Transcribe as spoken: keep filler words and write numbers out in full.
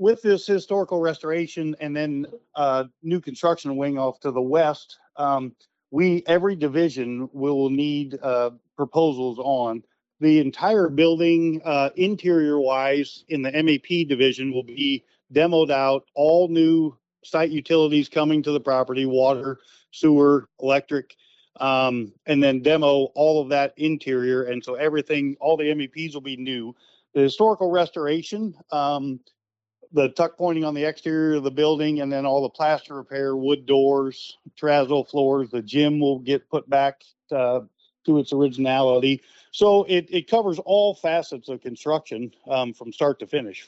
with this historical restoration and then uh, new construction wing off to the west, um, we every division will need uh, proposals on. The entire building, uh, interior wise, in the M A P division will be demoed out, all new site utilities coming to the property, water, sewer, electric, um, and then demo all of that interior. And so everything, all the M E Ps will be new. The historical restoration, um, the tuck pointing on the exterior of the building, and then all the plaster repair, wood doors, terrazzo floors. The gym will get put back uh, to its originality. So it, it covers all facets of construction um, from start to finish.